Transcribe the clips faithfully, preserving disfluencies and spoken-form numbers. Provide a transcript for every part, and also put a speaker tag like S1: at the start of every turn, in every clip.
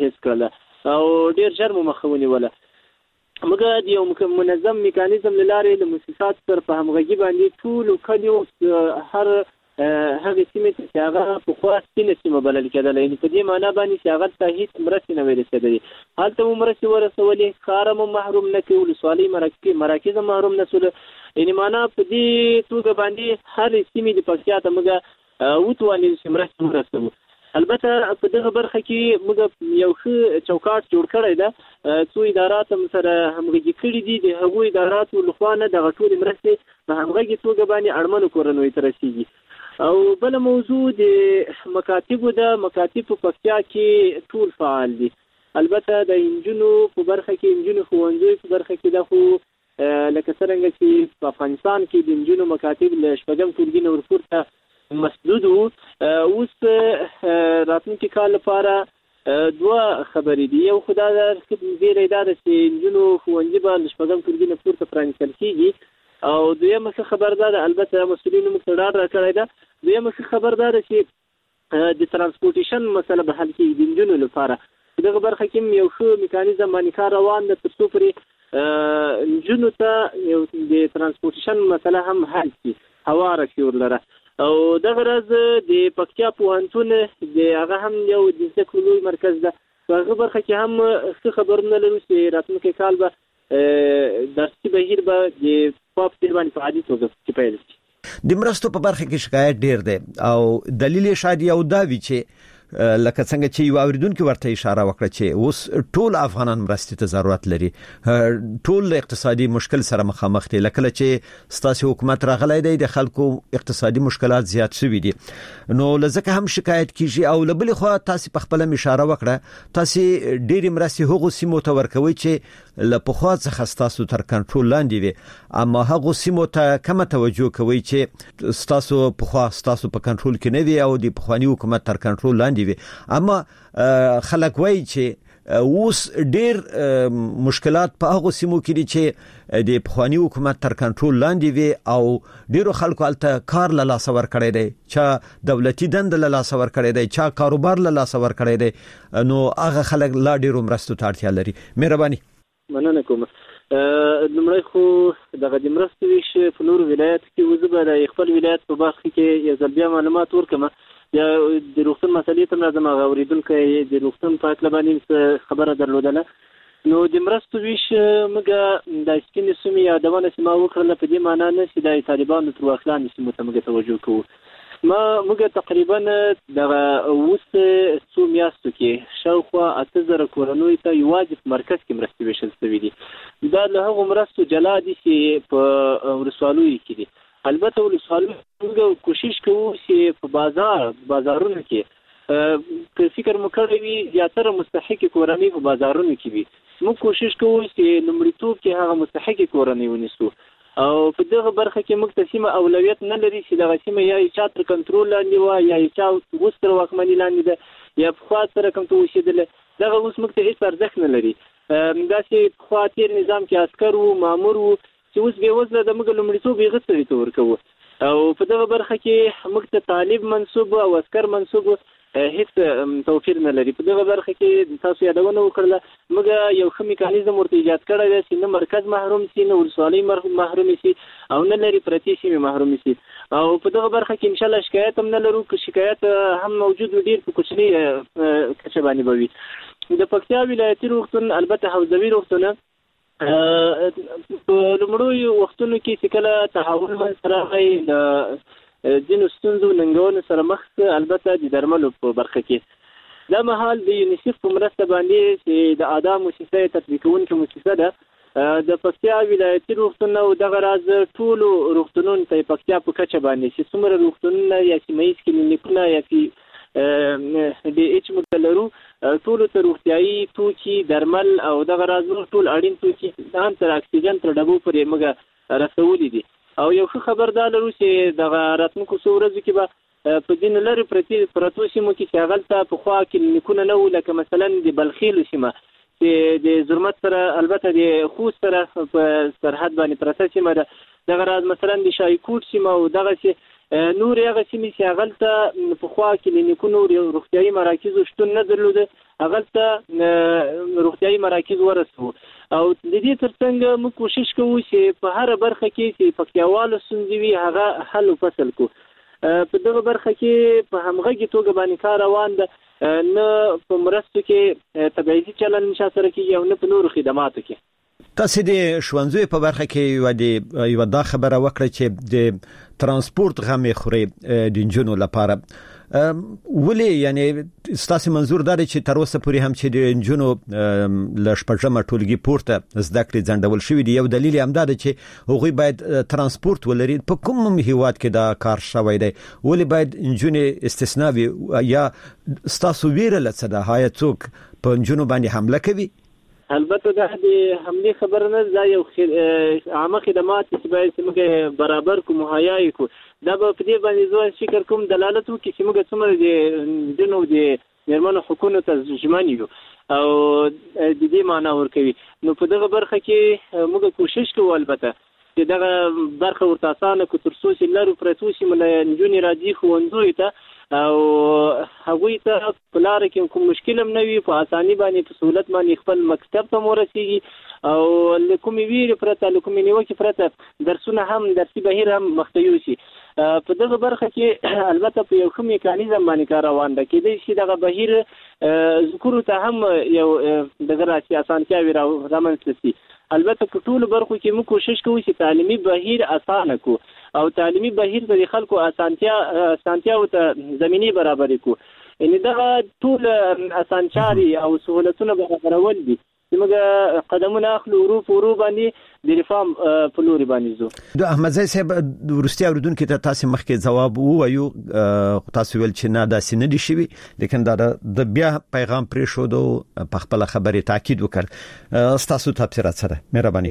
S1: حفظ کړله او ډېر ژر مو مخه ونیوله. موږ د یو منظم میکانیزم له لارې د مؤسساتو سره په همغږي باندې ټولو کلیو هر هغه سیمې چې هغه پخوا سپینه سیمه بلل کېدله، یعنې په دې معنا باندې چې هغه ته هېڅ مرستې نه وې رسېدلې، هلته مو مرستې ورسولې، ښار مو محروم نه کړې، ولسوالۍ مراکز محروم نه شول. یعنې معنا په دې توګه باندې هرې سیمې د پکتیا ته موږ وتوانېدو چې مرستې ورسوو. البته په دغه برخه کې موږ یو ښه چوکاټ جوړ کړی ده، څو ادارات هم سره همغږي کړي دي، د هغو اداراتو لخوا نه دغه ټولې مرستې په همغږي توګه باندې اړمنو کورنیو ته رسېږي. او بله موضوع د مکاتبو ده، مکاتب په پکتیا کې ټول فعال دي. البته د انجونو په برخه کې، انجونو ښوونځیو په برخه کې ده، خو لکه څرنګه چې په افغانستان کې د انجونو مکاتب له شپږم ټولګي نه ورپورته مسدود وو. اوس راتلونکي کال لپاره دوه خبرې دي. یو خو دا زیری دا ده چې انجونو ښوونځي به له شپږم ټولګي نه پورته پرانیستل کېږي. او دویمه ښه خبر دا ده، البته مسؤلینو موږ ته ډاډ راکړی ده، دویمه ښه خبر دا ده چې د ترانسپورټیشن مسله به حل کېږي د نجونو لپاره. په دغه برخه کې هم یو ښه میکانیزم باندې کار روان ده، تر څو پورې نجونو ته یو د ترانسپورټیشن مسله هم حل کړي، هواره کړي ورلره. او دغه ورځ د پکتیا پوهنتون د هغه هم یو د زده کړو لوی مرکز ده، په هغه برخه کې هم ښه خبرونه لرو چې راتلونکی کال به درسي بهیر به د پاپ تیر باندې په عادي توګه پیل شي.
S2: د مرستو په برخه کې شکایت ډیر دی او دلیل یې شاید یو دا وي چې لکه څنګه چې یو اوریدونکو ورته اشاره وکړه چې اوس ټول افغانان مرستې ته ضرورت لري، ټول اقتصادي مشکل سره مخامخ دي، لکه چې ستاسو حکومت راغلی دی د خلکو اقتصادي مشکلات زیات شوي دي، نو لزکه هم شکایت کیږي. او لبل خو تاسو په خپل اشاره وکړه، تاسو ډېری مرستې هغو سیمو ته ورکوي چې له پخوا څخه تاسو تر کنټرول لاندې وي، اما هغه سیمو ته کوم توجه کوي چې تاسو پخوا تاسو په کنټرول کې نه وي او د پخوانی حکومت تر کنټرول لاندې وي. اما خلک وایي چې اوس ډېر مشکلات په هغه سیمو کې دي چې د پخوانی حکومت تر کنټرول لاندې وي او ډېرو خلکو هلته کار له لاسه ورکړی دی، چا دولتي دنده له لاسه ورکړی دی، چا کاروبار له لاسه ورکړی دی، نو هغه خلک لا ډېرو مرستو ته اړتیا لري. مهرباني.
S1: مننه کوم. لومړی خو دغه د مرستو ویش په نورو ولایاتو کې وزه به د خپل ولایت په برخه کې یو ځل بیا معلومات ورکړم. یا د روغتون مسلې ته راځم، هغه اوریدونکی د روغتون په هکله باندې خبره درلودله. نو د مرستو ویش موږ د سپینې سیمې یادونه چې ما وکړله په دې معنا نه چې د طالبانو تر واک لاندې سیمو ته موږ توجه کوو. ما موږ تقریبا دغه اوس څو میاشتو کې شاوخوا اته زره کورنیو ته یوازې په مرکز کې مرستې ویشل شوي دي. دا له هغو مرستو جلا دي چې په ولسوالیو کې دي. البته ولسوالیو موږ کوشش کوو چې په بازار بازارونو کې که فکر مو کړی وي زیاتره مستحقې کورنۍ په بازارونو کې وي، موږ کوشش کوو چې لومړیتوب کې هغه مستحقې کورنۍ ونیسو. او په دغه برخه کې موږ ته سیمه اولویت نه لري چې دغه سیمه یا یې چا تر کنټرول لاندې وه یا یې چا اوس تر واکمني لاندې ده یا پخوا سره کوم ته اوسېدله، دغه اوس موږ ته هېڅ ارزښت نه لري. داسې پخوا تېر نظام کې عسکر وو، مامور وو، چې اوس بې وزله د موږ لومړیتوب هغه سړي ته ورکوو. او په دغه برخه کې موږ ته طالب منصوب او عسکر منصوب هیڅ توفیر نه لري. په دغه برخه کې تاسو یادونه وکړله، موږ یو ښه میکانیزم ورته ایجاد کړی دی چې نه مرکز محروم شي، نه ولسوالۍ محروم شي او نه لري پرتې سیمې محروم شي. او په دغه برخه کې انشاءالله شکایت هم نه لرو، که شکایت هم موجود وي ډېر په کوچنۍ کچه باندې به وي. د پکتیا ولایتي روغتون البته حوزوي روغتونه په لومړیو وختونو کې چې کله تحول منځته راغی د ځینو ستونزو ننګونو سره مخ، البته د درملو په برخه کې دا مهال د یونیسف په مرسته باندې چې د ادا موسسه تطبیق کوونکې موسسه ده د پکتیا ولایتي روغتون او دغه راز ټولو روغتونونو ته پکتیا په کچه باندې چې څومره روغتونونه یا سیمه ییز کلینیکونه یا د ایچ موږ لرو، ټولو ته روغتیایي توکي، درمل او دغه راز ټول اړین توکي هم تر اکسیجن تر ډبو پورې موږ رسولي دي. او یو ښه خبر دا لرو چې دغه راتلونکو څو ورځو کې به په ځینو لرې پرتې پرتو سیمو کې چې هغلته پخوا کلینیکونه نه وو، لکه مثلا د بلخیلو سیمه چې د زرمت سره البته د خوست سره په سرحد باندې پرته سیمه ده، دغه راز مثلا د شایکوټ سیمه او دغه چې نور هغه سیمې چې هغلته په خوا کلینیکونو روغتیايي مراکز شتون نه درلوده هغلته روغتیايي مراکز ورسو او د دې ترڅنګ موږ کوشش کوو چې په هر برخه کې چې پکتیاوالو ستونزې وي هغه حل فصل کو په دغه برخه کې په همغږي توګه باندې کار روان ده نه په مرستو کې تبعیضي چلن نشه سره کېږي او نه په نورو خدماتو کې.
S2: تاسو د ښوونځیو په برخه کې یو د یو دا خبره وکړه چې د ترانسپورت غمې خوري د نجونو لپاره ولې یعنی ستاسو منظور دا دی چې تر اوسه پورې هم چې د نجونو ل شپږمه ټولګي پورته زده کړې ځنډول شوې دی یو دلیل هم دا دی چې هغوی باید ترانسپورت ولري په کوم هیواد کې دا کار شوی دی ولې باید نجونې استثناء وي یا ستاسو ویره لڅه ده هاي څوک په نجونو باندې حمله کوي؟
S1: البته دا د حمله خبر نه دا یو عامه خدمات چې باید موږ برابر کو مهیا کو دا په دې باندې زه فکر کوم دلالت وکړي چې موږ څومره د جنو د میرمنو حقوقو ته ژمن یو او د دې معنا ورکوي نو په دغه برخه کې موږ کوشش کوو البته چې دغه برخه ورته اسانه کو تر څو چې لارو پرتو چې مل نجونې راځي خوندوي ته او هغوی ته په لار کې کوم مشکل هم نه وي په اساني باندې په سہولت باندې خپل مکتب ته ورسیږي او لکومي ویری پرته لکومي نیوکه پرته درسونه هم درسي بهیر هم مختیو شي په دغه برخه کې البته په یو کوم میکانیزم باندې کار روان ده کېدای شي دغه بهیر ذکر ته هم یو دغه راسي اسانتیا وي رامنځته شي البته په ټولو برخو کې موږ کوشش کوو چې تعلیمي بهیر اسانه کو او تعلیمي بهیر د خلکو اسانتیا اسانتیا او زمینی برابر کو ان دغه ټول اسانچاري او سہولتونه برابرول دي موږ قدمونه اخلو ورو ورو باندې د ریفارم په لوري باندې زو
S2: د احمد زئی صاحب د روسیا اوردونکو ته تاسو مخکې جواب ووایو تاسو ویل چې نه داسې نه دي شوی لیکن دا د بیا پیغام پرې شو دو په خپل خبرې تاکید وکړ تاسو تفسیرات سره مهرباني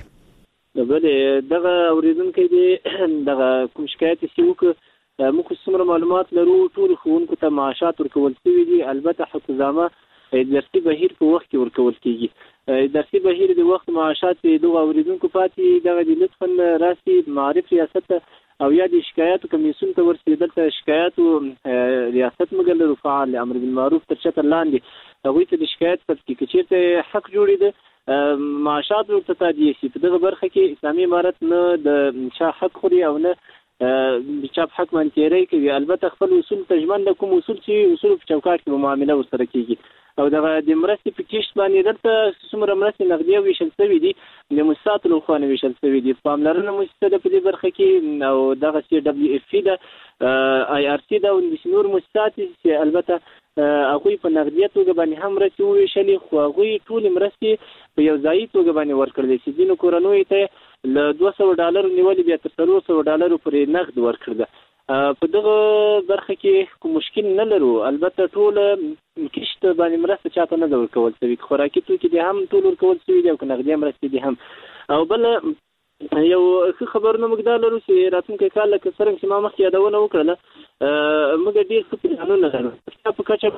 S1: بله دغه اوریدونکو دی دغه کوم شکایت سی وک موږ څومره معلومات لرو ټول ښوونکو ته معاشات ورکول شوي دي البته حکومت درسي بهیر په وخت کې ورکول کیږي درسي بهیر د وخت معاشات دغه اوریدونکو پاتې دغه د لطفاً راسي معرف ریاست او یا د شکایت کمیسیون ته ورسېدل ته شکایت ریاست مګل فعال امر بالمعروف تر شکل لاندې هغه ته د شکایت په کې چې حق جوړې ده معاشات ورته تادیه شي په دغه برخه کې اسلامي امارت نه د شاه حق خوري او نه د چاپ حق منتيري کوي البته خپل اصول تجمن د کوم اصول چې اصول په چوکاټ کې معامله ورسره کیږي او دغه د مرستې په کېشت باندې درته څومره مرستې نغدي ویشل شوی دي د مستات له خوانه ویشل شوی دي پاملرنه مستده په دې برخه کې او دغه سی دبليو اف ده اي ار سي ده او د نور مستات چې البته هغه په نغدي توګه باندې هم مرستې ویشلې خو هغه ټول مرستې په یو ځای توګه باندې ورکړل شي د کورونوي ته له دوه سوه ډالر نیولې بیا تر څلور سوه ډالر پورې نقد ورکړل په دغه برخه کې کوم مشکل نه لرو البته ټول کیشت باندې مرسته چاته نه ورکول شوی خوراکي توکي دي هم ټول ورکول شوی دي او نقدي مرستې دي هم او بل یو خبرونه مقدار لرو چې راتلونکي کال لکه څنګه چې ما مخکې یادونه وکړه موږ ډیر څه پلانونه لرو په کچه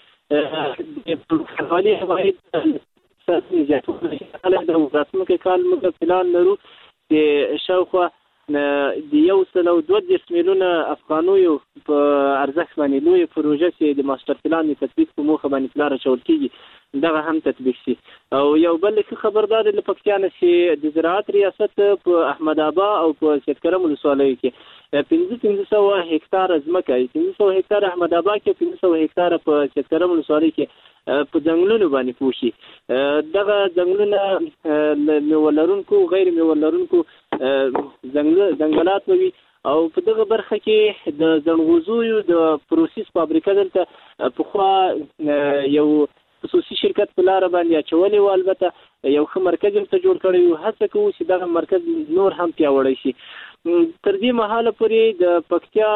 S1: باندې په حالي هوايي ساتنه د راتلونکي کال موږ پلان لرو چې شاوخوا د یو سل او دوه دېرش میلیونه افغانیو په ارزښت باندې لوی پروژه چې د ماستر پلان تطبیق په موخه باندې پلان راچول کیږي دغه هم تطبیق شي او یو بل څه خبردار د پکتیان چې د زراعت ریاست په احمد آبا او په سیدکرم ولسوالۍ کې پنځه پنځه سوه هکتار ځمکه پنځه سوه هکتار احمد آبا کې پنځه سوه هکتار په سیدکرم ولسوالۍ کې په ځنګلونو باندې پوښي دغه ځنګلونه میولرونکو غیر میولرونکو ځنګلات وي او په دغه برخه کې د ځنغوزیو د پروسس فابریکه دلته په خوا یو خصوصي شرکت په لار باندې اچولې و البته یو ښه مرکز ته جوړ کړی و هڅه کوو چې دغه مرکز نور هم پیاوړی شي تر دې مهاله پورې د پکتیا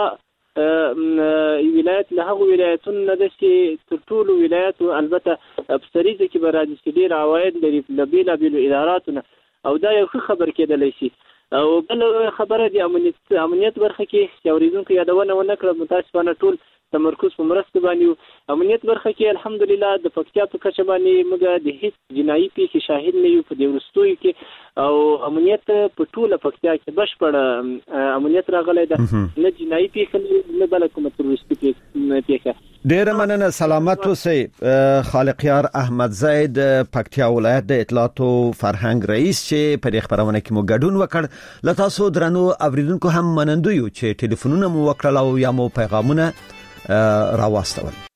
S1: ولایت له هغو ولایتونو نه ده چې تر ټولو ولایتو البته په سریزه کې به راځي چې ډېر عواید لري له بېلابېلو اداراتو نه او دا یو ښه خبر کېدلی شي او بل خبره د امنیت امنیت برخه کې چې اورېدونکو یادونه ونه کړه متاسفانه ټول تمرکز په مرسته باندې امنیت برخه کې الحمدلله د پکتیا په کچه باندې موږ د هیڅ جنایي پیښې شاهد نه یو په دې وروستیو کې او امنیت په ټوله پکتیا کې بشپړ امنیت راغلی ده نه جنایي پیښه نه بل کومه تروریستي پیښه.
S2: ډیر مننه سلامت اوسئ. خالقیار احمد زید پکتیا ولایت د اطلاعات او فرهنګ رئیس چې په خبرونه کې مو ګډون وکړ. لته تاسو درنو اوریدونکو هم منندوی چې ټلیفونونه مو وکړل او یا مو پیغامونه راوستل.